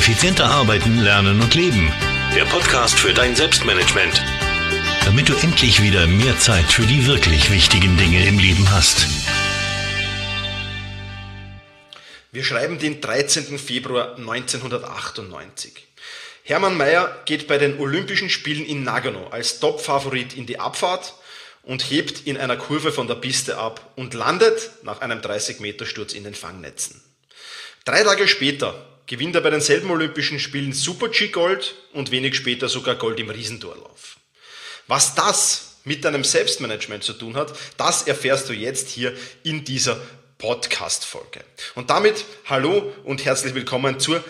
Effizienter arbeiten, lernen und leben. Der Podcast für dein Selbstmanagement. Damit du endlich wieder mehr Zeit für die wirklich wichtigen Dinge im Leben hast. Wir schreiben den 13. Februar 1998. Hermann Maier geht bei den Olympischen Spielen in Nagano als Top-Favorit in die Abfahrt und hebt in einer Kurve von der Piste ab und landet nach einem 30-Meter-Sturz in den Fangnetzen. 3 Tage später gewinnt er bei denselben Olympischen Spielen Super-G Gold und wenig später sogar Gold im Riesentorlauf. Was das mit deinem Selbstmanagement zu tun hat, das erfährst du jetzt hier in dieser Podcast-Folge. Und damit hallo und herzlich willkommen zur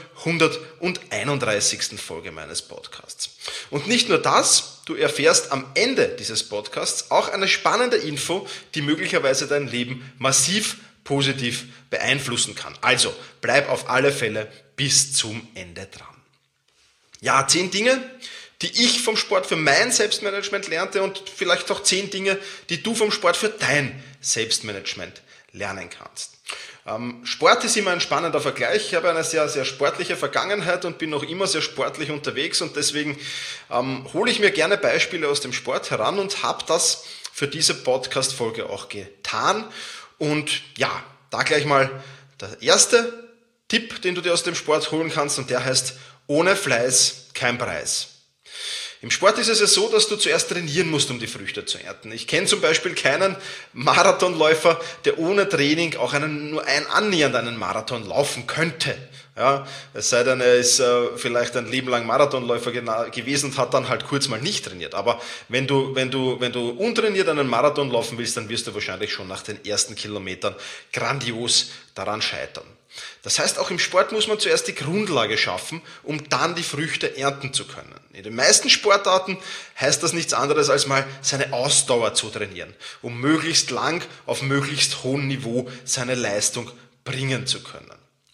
131. Folge meines Podcasts. Und nicht nur das, du erfährst am Ende dieses Podcasts auch eine spannende Info, die möglicherweise dein Leben massiv positiv beeinflussen kann. Also bleib auf alle Fälle bis zum Ende dran. Ja, 10 Dinge, die ich vom Sport für mein Selbstmanagement lernte und vielleicht auch 10 Dinge, die du vom Sport für dein Selbstmanagement lernen kannst. Sport ist immer ein spannender Vergleich. Ich habe eine sehr, sehr sportliche Vergangenheit und bin noch immer sehr sportlich unterwegs und deswegen hole ich mir gerne Beispiele aus dem Sport heran und habe das für diese Podcast-Folge auch getan. Und ja, da gleich mal der erste Tipp, den du dir aus dem Sport holen kannst und der heißt, ohne Fleiß kein Preis. Im Sport ist es ja so, dass du zuerst trainieren musst, um die Früchte zu ernten. Ich kenne zum Beispiel keinen Marathonläufer, der ohne Training auch nur annähernd einen Marathon laufen könnte. Ja, es sei denn, er ist vielleicht ein Leben lang Marathonläufer gewesen und hat dann halt kurz mal nicht trainiert. Aber wenn du untrainiert einen Marathon laufen willst, dann wirst du wahrscheinlich schon nach den ersten Kilometern grandios daran scheitern. Das heißt, auch im Sport muss man zuerst die Grundlage schaffen, um dann die Früchte ernten zu können. In den meisten Sportarten heißt das nichts anderes, als mal seine Ausdauer zu trainieren, um möglichst lang auf möglichst hohem Niveau seine Leistung bringen zu können.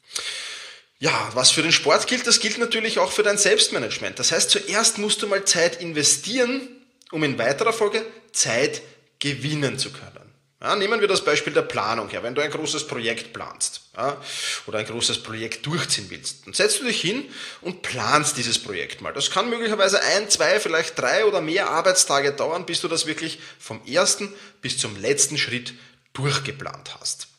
Ja, was für den Sport gilt, das gilt natürlich auch für dein Selbstmanagement. Das heißt, zuerst musst du mal Zeit investieren, um in weiterer Folge Zeit gewinnen zu können. Ja, nehmen wir das Beispiel der Planung her. Wenn du ein großes Projekt planst oder ein großes Projekt durchziehen willst, dann setzt du dich hin und planst dieses Projekt mal. Das kann möglicherweise 1, 2, vielleicht 3 oder mehr Arbeitstage dauern, bis du das wirklich vom ersten bis zum letzten Schritt durchgeplant hast.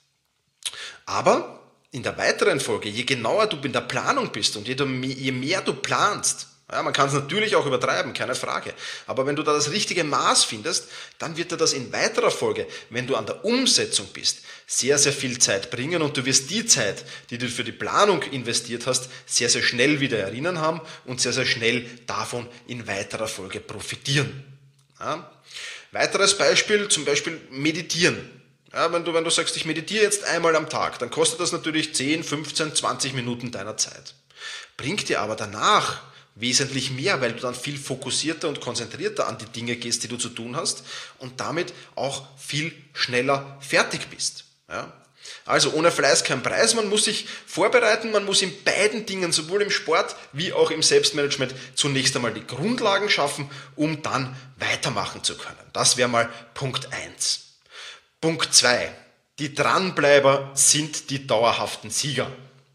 Aber in der weiteren Folge, je genauer du in der Planung bist und je mehr du planst, ja, man kann es natürlich auch übertreiben, keine Frage. Aber wenn du da das richtige Maß findest, dann wird dir das in weiterer Folge, wenn du an der Umsetzung bist, sehr, sehr viel Zeit bringen und du wirst die Zeit, die du für die Planung investiert hast, sehr, sehr schnell wieder erinnern haben und sehr, sehr schnell davon in weiterer Folge profitieren. Ja. Weiteres Beispiel, zum Beispiel meditieren. Ja, wenn du sagst, ich meditiere jetzt einmal am Tag, dann kostet das natürlich 10, 15, 20 Minuten deiner Zeit. Bringt dir aber danach wesentlich mehr, weil du dann viel fokussierter und konzentrierter an die Dinge gehst, die du zu tun hast und damit auch viel schneller fertig bist. Ja? Also ohne Fleiß kein Preis, man muss sich vorbereiten, man muss in beiden Dingen, sowohl im Sport wie auch im Selbstmanagement, zunächst einmal die Grundlagen schaffen, um dann weitermachen zu können. Das wäre mal Punkt 1. Punkt 2. Die Dranbleiber sind die dauerhaften Sieger.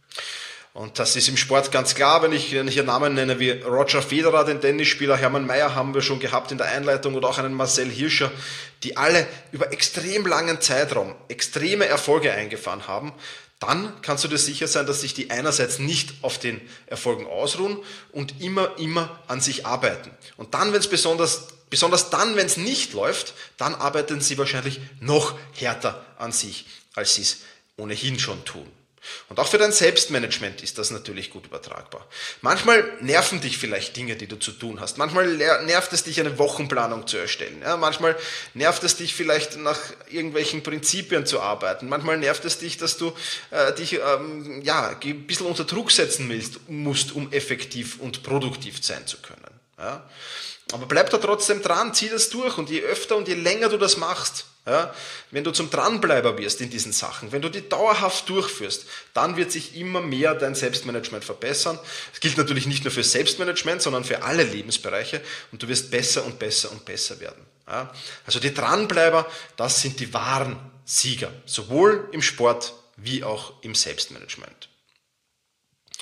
Und das ist im Sport ganz klar, wenn ich hier Namen nenne wie Roger Federer, den Tennisspieler, Hermann Maier haben wir schon gehabt in der Einleitung oder auch einen Marcel Hirscher, die alle über extrem langen Zeitraum extreme Erfolge eingefahren haben, dann kannst du dir sicher sein, dass sich die einerseits nicht auf den Erfolgen ausruhen und immer an sich arbeiten. Und dann, wenn es besonders dann, wenn es nicht läuft, dann arbeiten sie wahrscheinlich noch härter an sich, als sie es ohnehin schon tun. Und auch für dein Selbstmanagement ist das natürlich gut übertragbar. Manchmal nerven dich vielleicht Dinge, die du zu tun hast. Manchmal nervt es dich, eine Wochenplanung zu erstellen. Ja, manchmal nervt es dich vielleicht, nach irgendwelchen Prinzipien zu arbeiten. Manchmal nervt es dich, dass du dich ein bisschen unter Druck setzen musst, um effektiv und produktiv sein zu können. Ja? Aber bleib da trotzdem dran, zieh das durch und je öfter und je länger du das machst, ja, wenn du zum Dranbleiber wirst in diesen Sachen, wenn du die dauerhaft durchführst, dann wird sich immer mehr dein Selbstmanagement verbessern. Das gilt natürlich nicht nur für Selbstmanagement, sondern für alle Lebensbereiche und du wirst besser und besser und besser werden. Ja. Also die Dranbleiber, das sind die wahren Sieger, sowohl im Sport wie auch im Selbstmanagement.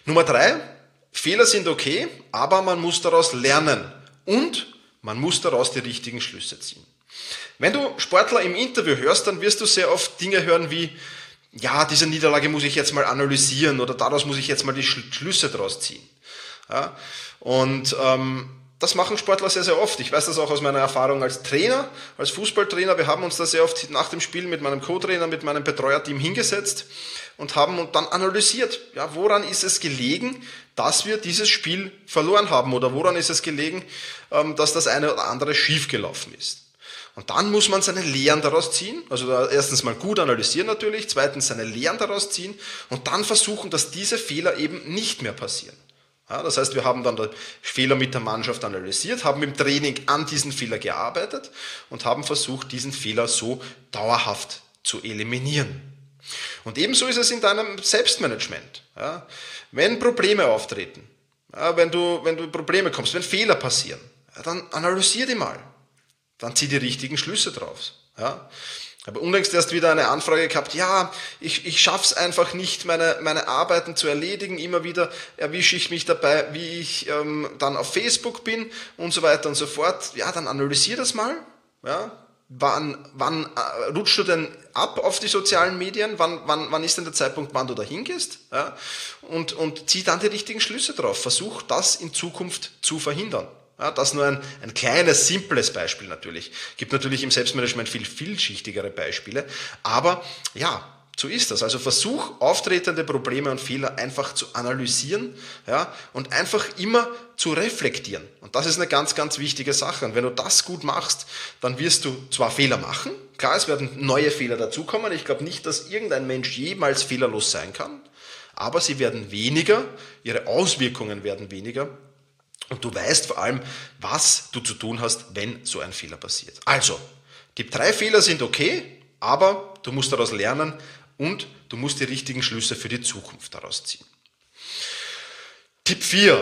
Nummer 3, Fehler sind okay, aber man muss daraus lernen und man muss daraus die richtigen Schlüsse ziehen. Wenn du Sportler im Interview hörst, dann wirst du sehr oft Dinge hören wie, ja, diese Niederlage muss ich jetzt mal analysieren oder daraus muss ich jetzt mal die Schlüsse daraus ziehen. Ja, und das machen Sportler sehr, sehr oft. Ich weiß das auch aus meiner Erfahrung als Trainer, als Fußballtrainer. Wir haben uns da sehr oft nach dem Spiel mit meinem Co-Trainer, mit meinem Betreuerteam hingesetzt und haben dann analysiert, ja, woran ist es gelegen, dass wir dieses Spiel verloren haben oder woran ist es gelegen, dass das eine oder andere schiefgelaufen ist. Und dann muss man seine Lehren daraus ziehen, also erstens mal gut analysieren natürlich, zweitens seine Lehren daraus ziehen und dann versuchen, dass diese Fehler eben nicht mehr passieren. Ja, das heißt, wir haben dann den Fehler mit der Mannschaft analysiert, haben im Training an diesen Fehler gearbeitet und haben versucht, diesen Fehler so dauerhaft zu eliminieren. Und ebenso ist es in deinem Selbstmanagement. Ja, wenn Probleme auftreten, ja, wenn du Probleme kommst, wenn Fehler passieren, ja, dann analysier die mal. Dann zieh die richtigen Schlüsse draus. Ja. Ich habe unlängst erst wieder eine Anfrage gehabt, ja, ich schaffe es einfach nicht, meine Arbeiten zu erledigen. Immer wieder erwische ich mich dabei, wie ich dann auf Facebook bin und so weiter und so fort. Ja, dann analysier das mal. Ja. Wann rutschst du denn ab auf die sozialen Medien? Wann ist denn der Zeitpunkt, wann du da hingehst? Ja. Und zieh dann die richtigen Schlüsse drauf. Versuch das in Zukunft zu verhindern. Ja, das nur ein kleines, simples Beispiel natürlich. Gibt natürlich im Selbstmanagement viel vielschichtigere Beispiele. Aber ja, so ist das. Also versuch, auftretende Probleme und Fehler einfach zu analysieren, ja, und einfach immer zu reflektieren. Und das ist eine ganz, ganz wichtige Sache. Und wenn du das gut machst, dann wirst du zwar Fehler machen. Klar, es werden neue Fehler dazukommen. Ich glaube nicht, dass irgendein Mensch jemals fehlerlos sein kann. Aber sie werden weniger, ihre Auswirkungen werden weniger. Und du weißt vor allem, was du zu tun hast, wenn so ein Fehler passiert. Also, die 3 Fehler sind okay, aber du musst daraus lernen und du musst die richtigen Schlüsse für die Zukunft daraus ziehen. Tipp 4.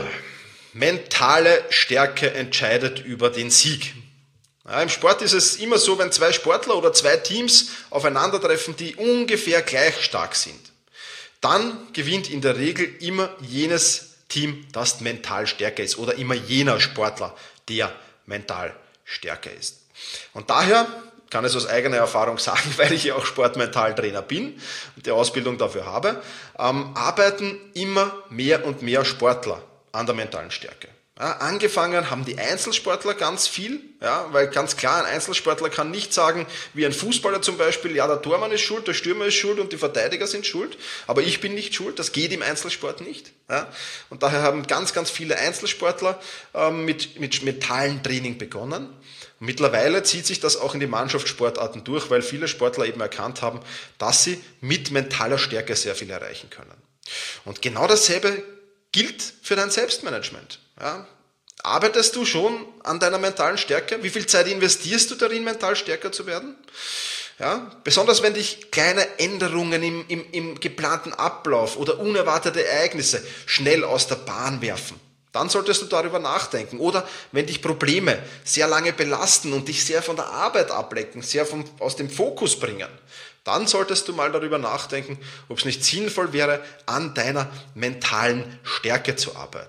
Mentale Stärke entscheidet über den Sieg. Ja, im Sport ist es immer so, wenn 2 Sportler oder 2 Teams aufeinandertreffen, die ungefähr gleich stark sind, dann gewinnt in der Regel immer jenes Team, das mental stärker ist oder immer jener Sportler, der mental stärker ist. Und daher kann ich es aus eigener Erfahrung sagen, weil ich ja auch Sportmentaltrainer bin und die Ausbildung dafür habe, arbeiten immer mehr und mehr Sportler an der mentalen Stärke. Ja, angefangen haben die Einzelsportler ganz viel, ja, weil ganz klar, ein Einzelsportler kann nicht sagen, wie ein Fußballer zum Beispiel, ja, der Tormann ist schuld, der Stürmer ist schuld und die Verteidiger sind schuld, aber ich bin nicht schuld, das geht im Einzelsport nicht. Ja. Und daher haben ganz, ganz viele Einzelsportler mit mentalen Training begonnen. Und mittlerweile zieht sich das auch in die Mannschaftssportarten durch, weil viele Sportler eben erkannt haben, dass sie mit mentaler Stärke sehr viel erreichen können. Und genau dasselbe gilt für dein Selbstmanagement. Ja, arbeitest du schon an deiner mentalen Stärke? Wie viel Zeit investierst du darin, mental stärker zu werden? Ja, besonders wenn dich kleine Änderungen im geplanten Ablauf oder unerwartete Ereignisse schnell aus der Bahn werfen, dann solltest du darüber nachdenken. Oder wenn dich Probleme sehr lange belasten und dich sehr von der Arbeit ablenken, sehr aus dem Fokus bringen, dann solltest du mal darüber nachdenken, ob es nicht sinnvoll wäre, an deiner mentalen Stärke zu arbeiten.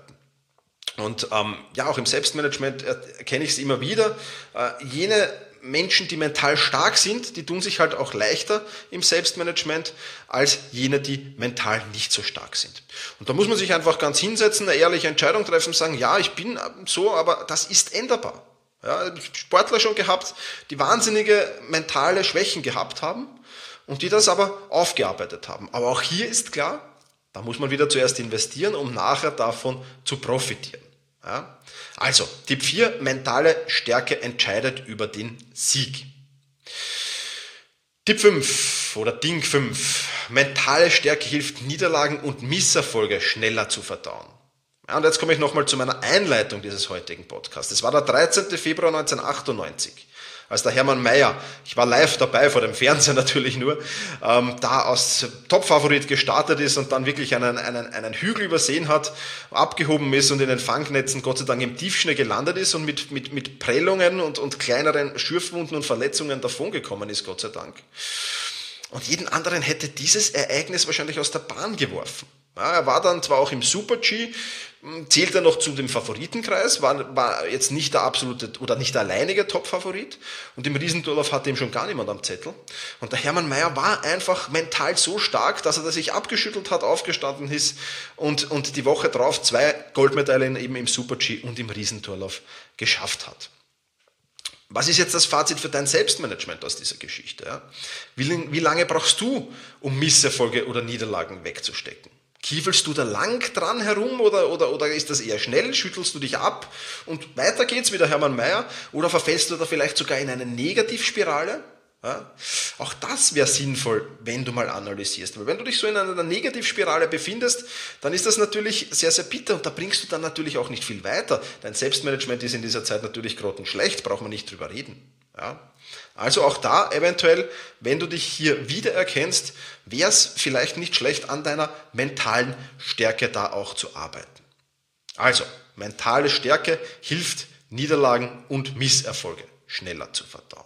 Und ja, auch im Selbstmanagement erkenne ich es immer wieder. Jene Menschen, die mental stark sind, die tun sich halt auch leichter im Selbstmanagement als jene, die mental nicht so stark sind. Und da muss man sich einfach ganz hinsetzen, eine ehrliche Entscheidung treffen, sagen, ja, ich bin so, aber das ist änderbar. Ja, Sportler schon gehabt, die wahnsinnige mentale Schwächen gehabt haben und die das aber aufgearbeitet haben. Aber auch hier ist klar, da muss man wieder zuerst investieren, um nachher davon zu profitieren. Ja? Also, Tipp 4, mentale Stärke entscheidet über den Sieg. Tipp 5 oder Ding 5, mentale Stärke hilft, Niederlagen und Misserfolge schneller zu verdauen. Ja, und jetzt komme ich nochmal zu meiner Einleitung dieses heutigen Podcasts. Es war der 13. Februar 1998. Als der Hermann Maier, ich war live dabei, vor dem Fernseher natürlich nur, da als Topfavorit gestartet ist und dann wirklich einen Hügel übersehen hat, abgehoben ist und in den Fangnetzen Gott sei Dank im Tiefschnee gelandet ist und mit Prellungen und kleineren Schürfwunden und Verletzungen davongekommen ist, Gott sei Dank. Und jeden anderen hätte dieses Ereignis wahrscheinlich aus der Bahn geworfen. Ja, er war dann zwar auch im Super-G, zählt er noch zu dem Favoritenkreis, war jetzt nicht der absolute oder nicht der alleinige Top-Favorit und im Riesendurlauf hatte ihm schon gar niemand am Zettel. Und der Hermann Maier war einfach mental so stark, dass er sich abgeschüttelt hat, aufgestanden ist und die Woche drauf 2 Goldmedaillen eben im Super-G und im Riesendurlauf geschafft hat. Was ist jetzt das Fazit für dein Selbstmanagement aus dieser Geschichte? Ja? Wie lange brauchst du, um Misserfolge oder Niederlagen wegzustecken? Kiefelst du da lang dran herum oder ist das eher schnell? Schüttelst du dich ab und weiter geht's wie der Hermann Maier? Oder verfällst du da vielleicht sogar in eine Negativspirale? Ja? Auch das wäre sinnvoll, wenn du mal analysierst. Weil wenn du dich so in einer Negativspirale befindest, dann ist das natürlich sehr, sehr bitter und da bringst du dann natürlich auch nicht viel weiter. Dein Selbstmanagement ist in dieser Zeit natürlich grottenschlecht, braucht man nicht drüber reden. Ja? Also auch da eventuell, wenn du dich hier wiedererkennst, wäre es vielleicht nicht schlecht, an deiner mentalen Stärke da auch zu arbeiten. Also, mentale Stärke hilft, Niederlagen und Misserfolge schneller zu verdauen.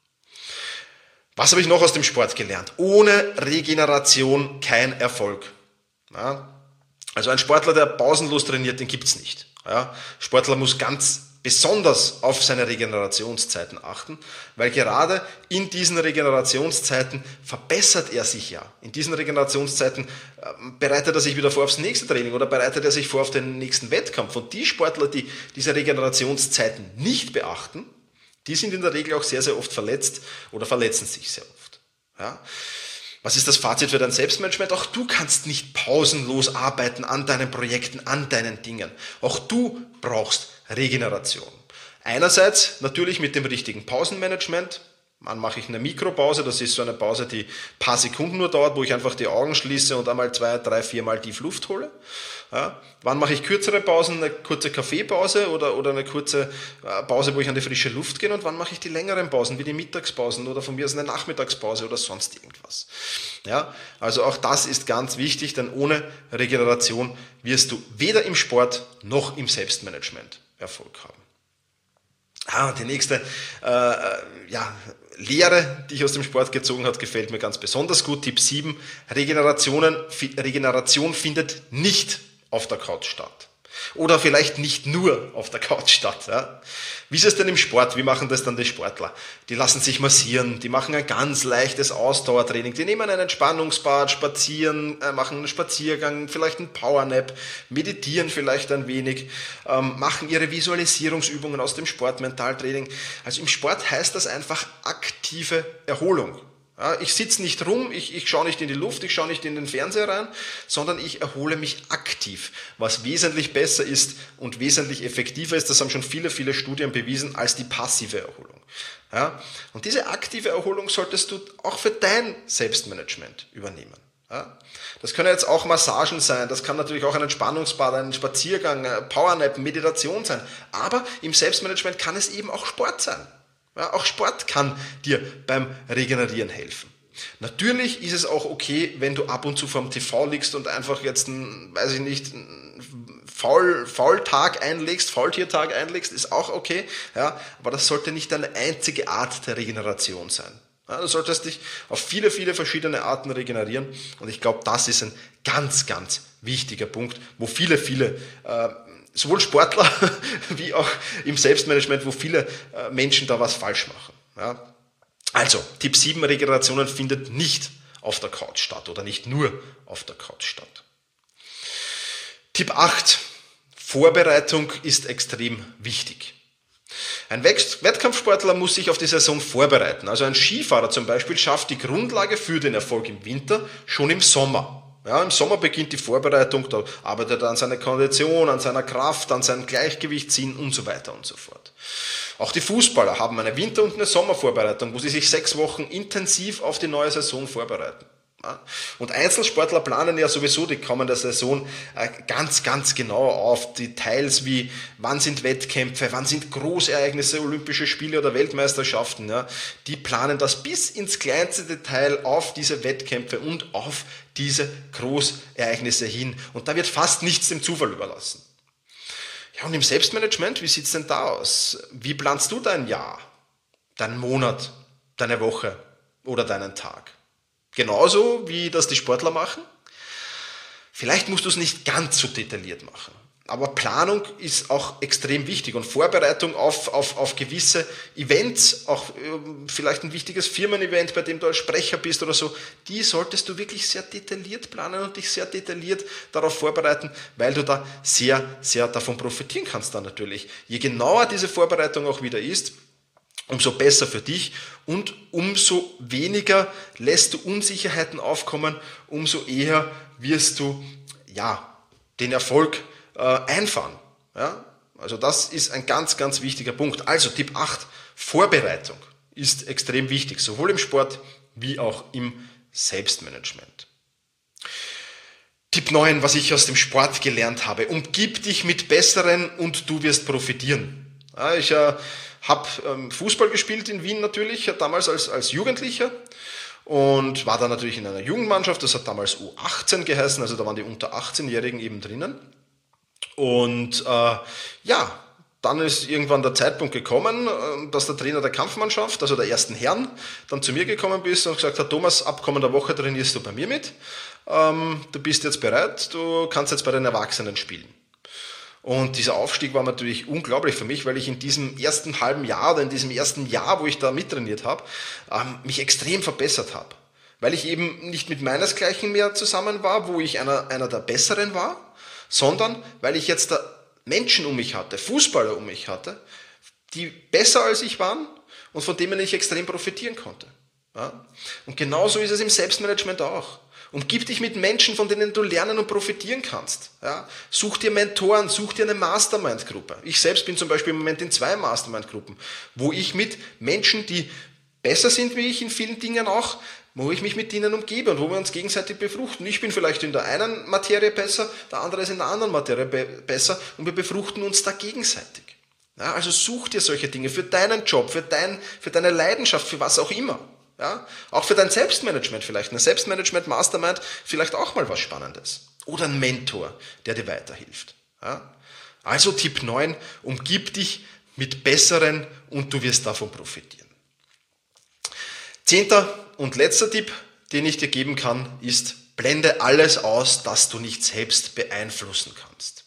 Was habe ich noch aus dem Sport gelernt? Ohne Regeneration kein Erfolg. Ja? Also ein Sportler, der pausenlos trainiert, den gibt es nicht. Ja? Sportler muss ganz besonders auf seine Regenerationszeiten achten, weil gerade in diesen Regenerationszeiten verbessert er sich ja. In diesen Regenerationszeiten bereitet er sich wieder vor aufs nächste Training oder bereitet er sich vor auf den nächsten Wettkampf. Und die Sportler, die diese Regenerationszeiten nicht beachten, die sind in der Regel auch sehr, sehr oft verletzt oder verletzen sich sehr oft. Ja? Was ist das Fazit für dein Selbstmanagement? Auch du kannst nicht pausenlos arbeiten an deinen Projekten, an deinen Dingen. Auch du brauchst Regeneration. Einerseits natürlich mit dem richtigen Pausenmanagement. Wann mache ich eine Mikropause? Das ist so eine Pause, die ein paar Sekunden nur dauert, wo ich einfach die Augen schließe und einmal 2, 3, 4 Mal tief Luft hole. Ja. Wann mache ich kürzere Pausen? Eine kurze Kaffeepause oder eine kurze Pause, wo ich an die frische Luft gehe? Und wann mache ich die längeren Pausen, wie die Mittagspausen oder von mir aus eine Nachmittagspause oder sonst irgendwas? Ja. Also auch das ist ganz wichtig, denn ohne Regeneration wirst du weder im Sport noch im Selbstmanagement Erfolg haben. Die nächste Lehre, die ich aus dem Sport gezogen habe, gefällt mir ganz besonders gut. Tipp 7, Regeneration findet nicht auf der Couch statt. Oder vielleicht nicht nur auf der Couch statt. Ja. Wie ist es denn im Sport? Wie machen das dann die Sportler? Die lassen sich massieren, die machen ein ganz leichtes Ausdauertraining, die nehmen ein Entspannungsbad, spazieren, machen einen Spaziergang, vielleicht einen Powernap, meditieren vielleicht ein wenig, machen ihre Visualisierungsübungen aus dem Sportmentaltraining. Also im Sport heißt das einfach aktive Erholung. Ja, ich sitze nicht rum, ich schaue nicht in die Luft, ich schaue nicht in den Fernseher rein, sondern ich erhole mich aktiv, was wesentlich besser ist und wesentlich effektiver ist. Das haben schon viele, viele Studien bewiesen als die passive Erholung. Ja, und diese aktive Erholung solltest du auch für dein Selbstmanagement übernehmen. Ja, das können jetzt auch Massagen sein, das kann natürlich auch ein Entspannungsbad, ein Spaziergang, Powernap, Meditation sein, aber im Selbstmanagement kann es eben auch Sport sein. Ja, auch Sport kann dir beim Regenerieren helfen. Natürlich ist es auch okay, wenn du ab und zu vorm TV liegst und einfach jetzt einen Faultiertag einlegst, ist auch okay. Ja, aber das sollte nicht deine einzige Art der Regeneration sein. Ja, du solltest dich auf viele, viele verschiedene Arten regenerieren und ich glaube, das ist ein ganz, ganz wichtiger Punkt, wo viele sowohl Sportler wie auch im Selbstmanagement, wo viele Menschen da was falsch machen. Ja. Also, Tipp 7, Regenerationen findet nicht auf der Couch statt oder nicht nur auf der Couch statt. Tipp 8, Vorbereitung ist extrem wichtig. Ein Wettkampfsportler muss sich auf die Saison vorbereiten. Also ein Skifahrer zum Beispiel schafft die Grundlage für den Erfolg im Winter schon im Sommer. Ja, im Sommer beginnt die Vorbereitung, da arbeitet er an seiner Kondition, an seiner Kraft, an seinem Gleichgewichtssinn und so weiter und so fort. Auch die Fußballer haben eine Winter- und eine Sommervorbereitung, wo sie sich 6 Wochen intensiv auf die neue Saison vorbereiten. Ja, und Einzelsportler planen ja sowieso die kommende Saison ganz, ganz genau auf. Details wie, wann sind Wettkämpfe, wann sind Großereignisse, Olympische Spiele oder Weltmeisterschaften. Ja, die planen das bis ins kleinste Detail auf diese Wettkämpfe und auf diese Großereignisse hin. Und da wird fast nichts dem Zufall überlassen. Ja, und im Selbstmanagement, wie sieht's denn da aus? Wie planst du dein Jahr, deinen Monat, deine Woche oder deinen Tag? Genauso wie das die Sportler machen? Vielleicht musst du es nicht ganz so detailliert machen. Aber Planung ist auch extrem wichtig und Vorbereitung auf gewisse Events, auch vielleicht ein wichtiges Firmen-Event, bei dem du als Sprecher bist oder so, die solltest du wirklich sehr detailliert planen und dich sehr detailliert darauf vorbereiten, weil du da sehr, sehr davon profitieren kannst dann natürlich. Je genauer diese Vorbereitung auch wieder ist, umso besser für dich und umso weniger lässt du Unsicherheiten aufkommen, umso eher wirst du den Erfolg einfahren. Ja? Also das ist ein ganz, ganz wichtiger Punkt. Also Tipp 8, Vorbereitung ist extrem wichtig, sowohl im Sport wie auch im Selbstmanagement. Tipp 9, was ich aus dem Sport gelernt habe, umgib dich mit Besseren und du wirst profitieren. Ja, ich habe Fußball gespielt in Wien natürlich, damals als Jugendlicher und war dann natürlich in einer Jugendmannschaft, das hat damals U18 geheißen, also da waren die unter 18-Jährigen eben drinnen. Und dann ist irgendwann der Zeitpunkt gekommen, dass der Trainer der Kampfmannschaft, also der ersten Herren, dann zu mir gekommen ist und gesagt hat, Thomas, ab kommender Woche trainierst du bei mir mit, du bist jetzt bereit, du kannst jetzt bei den Erwachsenen spielen. Und dieser Aufstieg war natürlich unglaublich für mich, weil ich in diesem ersten halben Jahr oder in diesem ersten Jahr, wo ich da mittrainiert habe, mich extrem verbessert habe. Weil ich eben nicht mit meinesgleichen mehr zusammen war, wo ich einer der Besseren war, sondern weil ich jetzt da Menschen um mich hatte, Fußballer um mich hatte, die besser als ich waren und von denen ich extrem profitieren konnte. Ja? Und genauso ist es im Selbstmanagement auch. Umgib dich mit Menschen, von denen du lernen und profitieren kannst. Ja? Such dir Mentoren, such dir eine Mastermind-Gruppe. Ich selbst bin zum Beispiel im Moment in 2 Mastermind-Gruppen, wo ich mit Menschen, die besser sind wie ich in vielen Dingen auch, wo ich mich mit ihnen umgebe und wo wir uns gegenseitig befruchten. Ich bin vielleicht in der einen Materie besser, der andere ist in der anderen Materie besser und wir befruchten uns da gegenseitig. Ja, also such dir solche Dinge für deinen Job, für deine Leidenschaft, für was auch immer. Ja, auch für dein Selbstmanagement vielleicht. Eine Selbstmanagement-Mastermind vielleicht auch mal was Spannendes. Oder ein Mentor, der dir weiterhilft. Ja? Also Tipp 9, umgib dich mit Besseren und du wirst davon profitieren. 10. und letzter Tipp, den ich dir geben kann, ist, blende alles aus, das du nicht selbst beeinflussen kannst.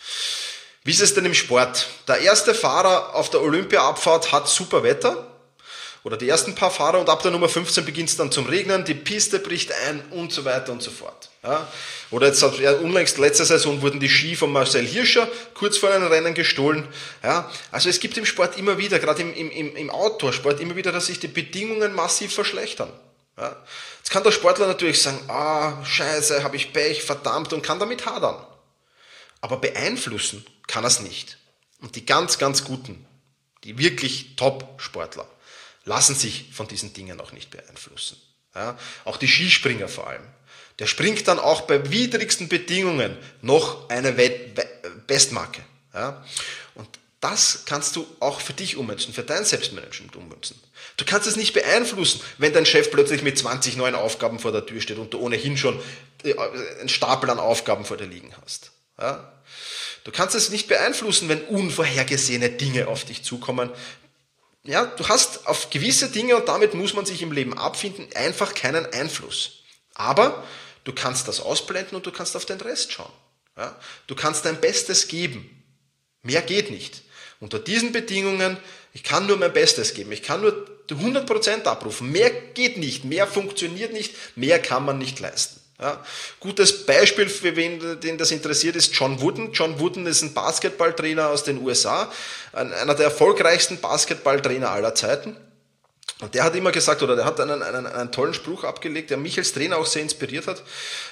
Wie ist es denn im Sport? Der erste Fahrer auf der Olympia-Abfahrt hat super Wetter, oder die ersten paar Fahrer, und ab der Nummer 15 beginnt es dann zum Regnen, die Piste bricht ein und so weiter und so fort. Ja? Oder jetzt unlängst letzte Saison wurden die Ski von Marcel Hirscher kurz vor einem Rennen gestohlen. Ja? Also es gibt im Sport immer wieder, gerade im Outdoor-Sport, immer wieder, dass sich die Bedingungen massiv verschlechtern. Ja? Jetzt kann der Sportler natürlich sagen, scheiße, habe ich Pech, verdammt, und kann damit hadern. Aber beeinflussen kann er es nicht. Und die ganz, ganz Guten, die wirklich Top-Sportler, lassen sich von diesen Dingen auch nicht beeinflussen. Ja, auch die Skispringer vor allem. Der springt dann auch bei widrigsten Bedingungen noch eine Bestmarke. Ja, und das kannst du auch für dich ummünzen, für dein Selbstmanagement ummünzen. Du kannst es nicht beeinflussen, wenn dein Chef plötzlich mit 20 neuen Aufgaben vor der Tür steht und du ohnehin schon einen Stapel an Aufgaben vor dir liegen hast. Ja, du kannst es nicht beeinflussen, wenn unvorhergesehene Dinge auf dich zukommen. Ja, du hast auf gewisse Dinge, und damit muss man sich im Leben abfinden, einfach keinen Einfluss. Aber du kannst das ausblenden und du kannst auf den Rest schauen. Ja, du kannst dein Bestes geben. Mehr geht nicht. Unter diesen Bedingungen, ich kann nur mein Bestes geben. Ich kann nur 100% abrufen. Mehr geht nicht. Mehr funktioniert nicht. Mehr kann man nicht leisten. Ja, gutes Beispiel für wen, den das interessiert, ist John Wooden. John Wooden ist ein Basketballtrainer aus den USA, einer der erfolgreichsten Basketballtrainer aller Zeiten. Und der hat immer gesagt, oder der hat einen tollen Spruch abgelegt, der mich als Trainer auch sehr inspiriert hat.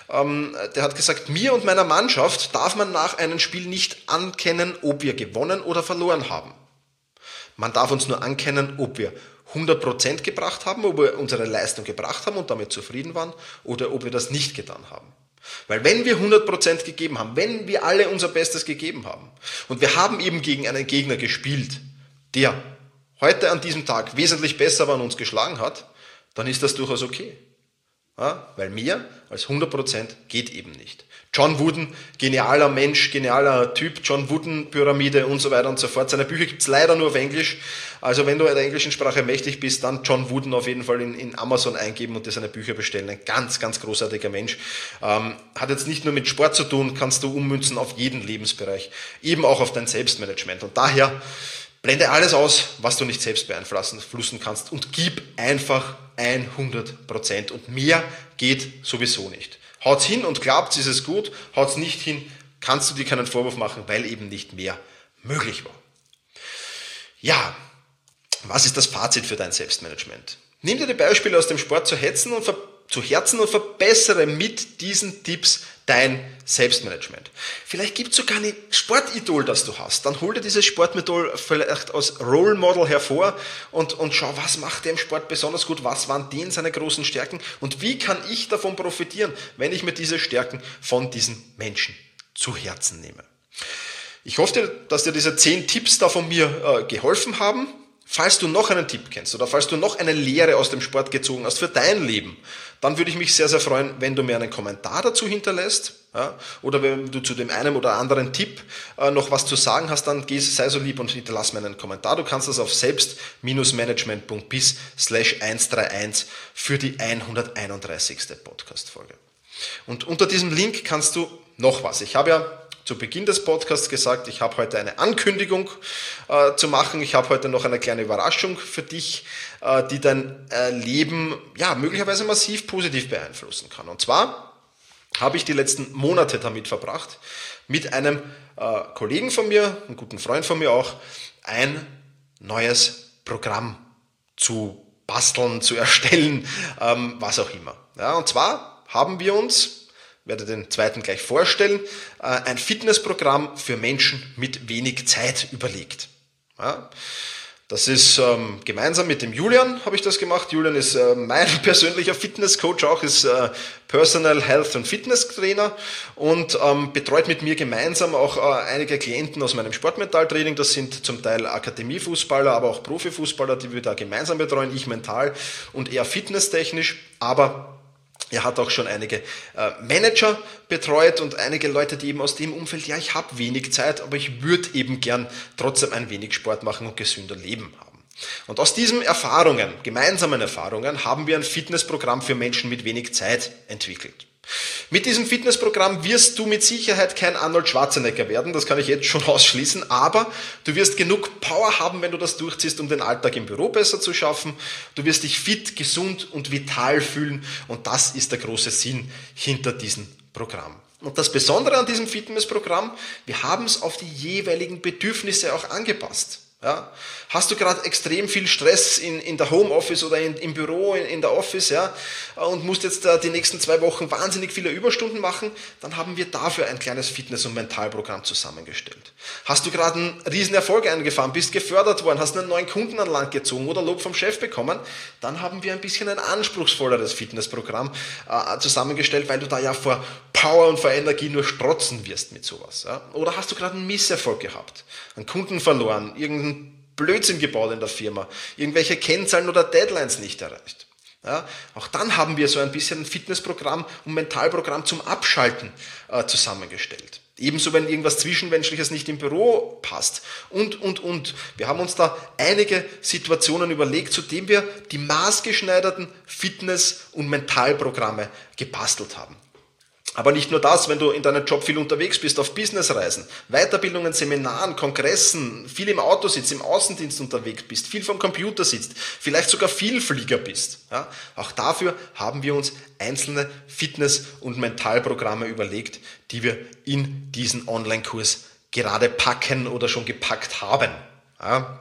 Der hat gesagt, mir und meiner Mannschaft darf man nach einem Spiel nicht ankennen, ob wir gewonnen oder verloren haben. Man darf uns nur ankennen, ob wir 100% gebracht haben, ob wir unsere Leistung gebracht haben und damit zufrieden waren, oder ob wir das nicht getan haben. Weil wenn wir 100% gegeben haben, wenn wir alle unser Bestes gegeben haben und wir haben eben gegen einen Gegner gespielt, der heute an diesem Tag wesentlich besser war und uns geschlagen hat, dann ist das durchaus okay. Ja, weil mehr als 100% geht eben nicht. John Wooden, genialer Mensch, genialer Typ, John Wooden Pyramide und so weiter und so fort. Seine Bücher gibt es leider nur auf Englisch. Also wenn du der englischen Sprache mächtig bist, dann John Wooden auf jeden Fall in Amazon eingeben und dir seine Bücher bestellen. Ein ganz, ganz großartiger Mensch. Hat jetzt nicht nur mit Sport zu tun, kannst du ummünzen auf jeden Lebensbereich. Eben auch auf dein Selbstmanagement. Und daher blende alles aus, was du nicht selbst beeinflussen kannst und gib einfach 100%. Und mehr geht sowieso nicht. Haut's hin und glaubt's, ist es gut. Haut's nicht hin, kannst du dir keinen Vorwurf machen, weil eben nicht mehr möglich war. Ja, was ist das Fazit für dein Selbstmanagement? Nimm dir die Beispiele aus dem Sport zu Herzen und verbessere mit diesen Tipps dein Selbstmanagement. Vielleicht gibt es sogar ein Sportidol, das du hast. Dann hol dir dieses Sportidol vielleicht als Role Model hervor und schau, was macht der im Sport besonders gut, was waren denen seine großen Stärken und wie kann ich davon profitieren, wenn ich mir diese Stärken von diesen Menschen zu Herzen nehme. Ich hoffe, dass dir diese 10 Tipps da von mir geholfen haben. Falls du noch einen Tipp kennst oder falls du noch eine Lehre aus dem Sport gezogen hast für dein Leben, dann würde ich mich sehr, sehr freuen, wenn du mir einen Kommentar dazu hinterlässt, ja, oder wenn du zu dem einen oder anderen Tipp noch was zu sagen hast, dann sei so lieb und hinterlass mir einen Kommentar. Du kannst das auf selbst-management.biz/131 für die 131. Podcast-Folge. Und unter diesem Link kannst du noch was. Ich habe ja zu Beginn des Podcasts gesagt, ich habe heute eine Ankündigung zu machen. Ich habe heute noch eine kleine Überraschung für dich, die dein Leben möglicherweise massiv positiv beeinflussen kann. Und zwar habe ich die letzten Monate damit verbracht, mit einem Kollegen von mir, einem guten Freund von mir auch, ein neues Programm zu basteln, zu erstellen, was auch immer. Ja, und zwar haben wir uns, ich werde den zweiten gleich vorstellen, ein Fitnessprogramm für Menschen mit wenig Zeit überlegt. Ja, das ist gemeinsam mit dem Julian habe ich das gemacht. Julian ist mein persönlicher Fitnesscoach auch, ist Personal Health und Fitness Trainer und betreut mit mir gemeinsam auch einige Klienten aus meinem Sportmentaltraining. Das sind zum Teil Akademiefußballer, aber auch Profifußballer, die wir da gemeinsam betreuen. Ich mental und eher fitnesstechnisch, aber er hat auch schon einige Manager betreut und einige Leute, die eben aus dem Umfeld, ja, ich habe wenig Zeit, aber ich würde eben gern trotzdem ein wenig Sport machen und gesünder leben haben. Und aus diesen gemeinsamen Erfahrungen, haben wir ein Fitnessprogramm für Menschen mit wenig Zeit entwickelt. Mit diesem Fitnessprogramm wirst du mit Sicherheit kein Arnold Schwarzenegger werden, das kann ich jetzt schon ausschließen, aber du wirst genug Power haben, wenn du das durchziehst, um den Alltag im Büro besser zu schaffen. Du wirst dich fit, gesund und vital fühlen und das ist der große Sinn hinter diesem Programm. Und das Besondere an diesem Fitnessprogramm, wir haben es auf die jeweiligen Bedürfnisse auch angepasst. Ja, hast du gerade extrem viel Stress in der Homeoffice oder im Büro, in der Office, ja, und musst jetzt die nächsten 2 Wochen wahnsinnig viele Überstunden machen, dann haben wir dafür ein kleines Fitness- und Mentalprogramm zusammengestellt. Hast du gerade einen riesen Erfolg eingefahren, bist gefördert worden, hast einen neuen Kunden an Land gezogen oder Lob vom Chef bekommen, dann haben wir ein bisschen ein anspruchsvolleres Fitnessprogramm zusammengestellt, weil du da ja vor Power und vor Energie nur strotzen wirst mit sowas. Ja. Oder hast du gerade einen Misserfolg gehabt, einen Kunden verloren, irgendeinen Blödsinn gebaut in der Firma, irgendwelche Kennzahlen oder Deadlines nicht erreicht. Ja, auch dann haben wir so ein bisschen ein Fitnessprogramm und Mentalprogramm zum Abschalten zusammengestellt. Ebenso, wenn irgendwas Zwischenmenschliches nicht im Büro passt und. Wir haben uns da einige Situationen überlegt, zu denen wir die maßgeschneiderten Fitness- und Mentalprogramme gebastelt haben. Aber nicht nur das, wenn du in deinem Job viel unterwegs bist, auf Businessreisen, Weiterbildungen, Seminaren, Kongressen, viel im Auto sitzt, im Außendienst unterwegs bist, viel vom Computer sitzt, vielleicht sogar Vielflieger bist. Ja, auch dafür haben wir uns einzelne Fitness- und Mentalprogramme überlegt, die wir in diesen Online-Kurs gerade packen oder schon gepackt haben. Ja.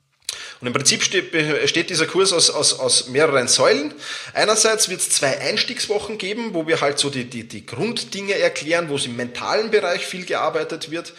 Und im Prinzip besteht dieser Kurs aus mehreren Säulen. Einerseits wird es 2 Einstiegswochen geben, wo wir halt so die Grunddinge erklären, wo es im mentalen Bereich viel gearbeitet wird.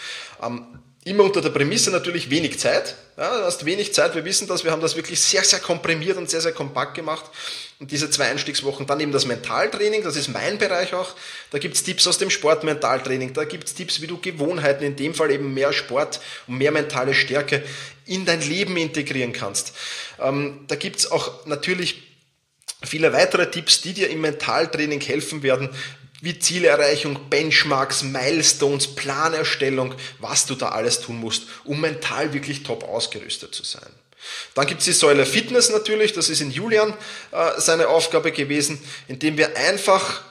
Immer unter der Prämisse natürlich wenig Zeit. Ja, du hast wenig Zeit, wir wissen das, wir haben das wirklich sehr, sehr komprimiert und sehr, sehr kompakt gemacht. Und diese 2 Einstiegswochen, dann eben das Mentaltraining, das ist mein Bereich auch. Da gibt es Tipps aus dem Sportmentaltraining, da gibt es Tipps, wie du Gewohnheiten, in dem Fall eben mehr Sport und mehr mentale Stärke in dein Leben integrieren kannst. Da gibt es auch natürlich viele weitere Tipps, die dir im Mentaltraining helfen werden, wie Zielerreichung, Benchmarks, Milestones, Planerstellung, was du da alles tun musst, um mental wirklich top ausgerüstet zu sein. Dann gibt es die Säule Fitness natürlich, das ist in Julian seine Aufgabe gewesen, indem wir einfache,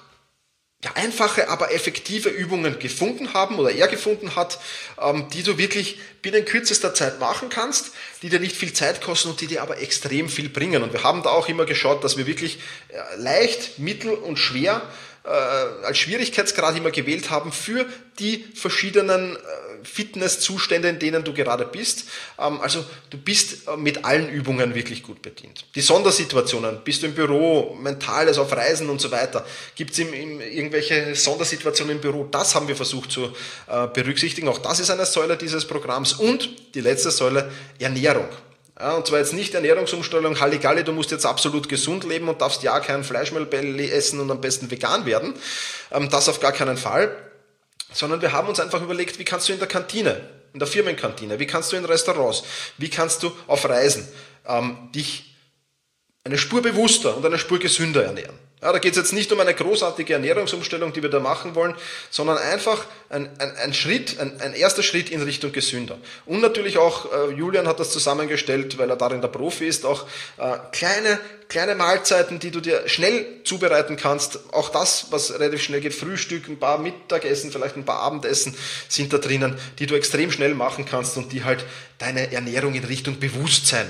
aber effektive Übungen gefunden haben oder er gefunden hat, die du wirklich binnen kürzester Zeit machen kannst, die dir nicht viel Zeit kosten und die dir aber extrem viel bringen. Und wir haben da auch immer geschaut, dass wir wirklich leicht, mittel und schwer als Schwierigkeitsgrad immer gewählt haben für die verschiedenen Fitnesszustände, in denen du gerade bist. Also du bist mit allen Übungen wirklich gut bedient. Die Sondersituationen, bist du im Büro, Mentales auf Reisen und so weiter, gibt es irgendwelche Sondersituationen im Büro, das haben wir versucht zu berücksichtigen. Auch das ist eine Säule dieses Programms. Und die letzte Säule, Ernährung. Ja, und zwar jetzt nicht Ernährungsumstellung, Halligalli, du musst jetzt absolut gesund leben und darfst ja kein Fleischmehlbelly essen und am besten vegan werden. Das auf gar keinen Fall. Sondern wir haben uns einfach überlegt, wie kannst du in der Kantine, in der Firmenkantine, wie kannst du in Restaurants, wie kannst du auf Reisen dich eine Spur bewusster und eine Spur gesünder ernähren. Ja, da geht es jetzt nicht um eine großartige Ernährungsumstellung, die wir da machen wollen, sondern einfach ein erster Schritt in Richtung gesünder. Und natürlich auch, Julian hat das zusammengestellt, weil er darin der Profi ist, auch kleine Mahlzeiten, die du dir schnell zubereiten kannst. Auch das, was relativ schnell geht, Frühstück, ein paar Mittagessen, vielleicht ein paar Abendessen sind da drinnen, die du extrem schnell machen kannst und die halt deine Ernährung in Richtung Bewusstsein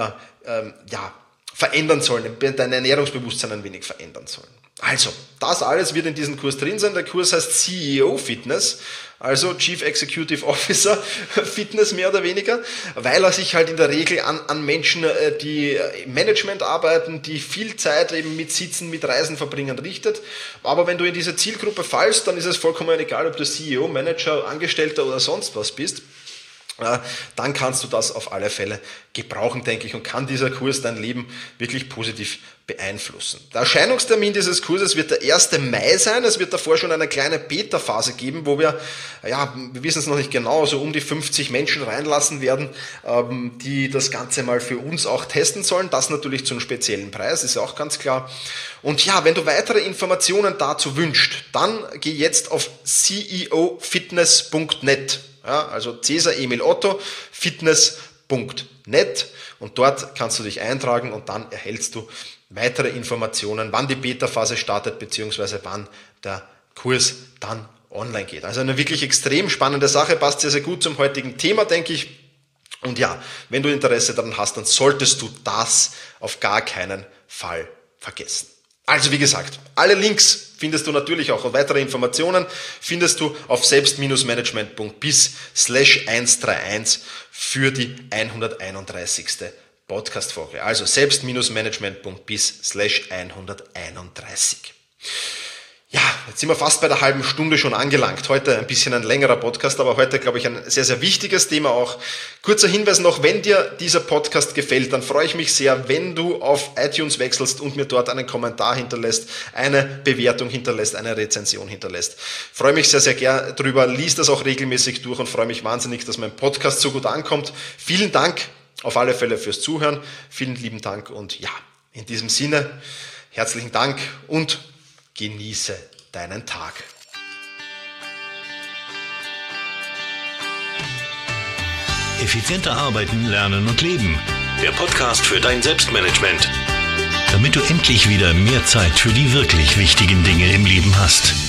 verändern sollen, dein Ernährungsbewusstsein ein wenig verändern sollen. Also, das alles wird in diesem Kurs drin sein. Der Kurs heißt CEO Fitness, also Chief Executive Officer Fitness mehr oder weniger, weil er sich halt in der Regel an Menschen, die im Management arbeiten, die viel Zeit eben mit Sitzen, mit Reisen verbringen, richtet. Aber wenn du in diese Zielgruppe fallst, dann ist es vollkommen egal, ob du CEO, Manager, Angestellter oder sonst was bist. Dann kannst du das auf alle Fälle gebrauchen, denke ich, und kann dieser Kurs dein Leben wirklich positiv beeinflussen. Der Erscheinungstermin dieses Kurses wird der 1. Mai sein. Es wird davor schon eine kleine Beta-Phase geben, wo wir wissen es noch nicht genau, so um die 50 Menschen reinlassen werden, die das Ganze mal für uns auch testen sollen. Das natürlich zu einem speziellen Preis, ist auch ganz klar. Und ja, wenn du weitere Informationen dazu wünschst, dann geh jetzt auf ceofitness.net. Ja, also Cäsar Emil Otto, fitness.net, und dort kannst du dich eintragen und dann erhältst du weitere Informationen, wann die Beta-Phase startet, beziehungsweise wann der Kurs dann online geht. Also eine wirklich extrem spannende Sache, passt sehr, sehr gut zum heutigen Thema, denke ich. Und ja, wenn du Interesse daran hast, dann solltest du das auf gar keinen Fall vergessen. Also wie gesagt, alle Links findest du natürlich auch und weitere Informationen findest du auf selbst-management.biz/131 für die 131. Podcast-Folge. Also selbst-management.biz/131. Ja, jetzt sind wir fast bei der halben Stunde schon angelangt. Heute ein bisschen ein längerer Podcast, aber heute, glaube ich, ein sehr, sehr wichtiges Thema auch. Kurzer Hinweis noch, wenn dir dieser Podcast gefällt, dann freue ich mich sehr, wenn du auf iTunes wechselst und mir dort einen Kommentar hinterlässt, eine Bewertung hinterlässt, eine Rezension hinterlässt. Freue mich sehr, sehr gern drüber, lies das auch regelmäßig durch und freue mich wahnsinnig, dass mein Podcast so gut ankommt. Vielen Dank auf alle Fälle fürs Zuhören. Vielen lieben Dank und ja, in diesem Sinne, herzlichen Dank und genieße deinen Tag. Effizienter arbeiten, lernen und leben. Der Podcast für dein Selbstmanagement. Damit du endlich wieder mehr Zeit für die wirklich wichtigen Dinge im Leben hast.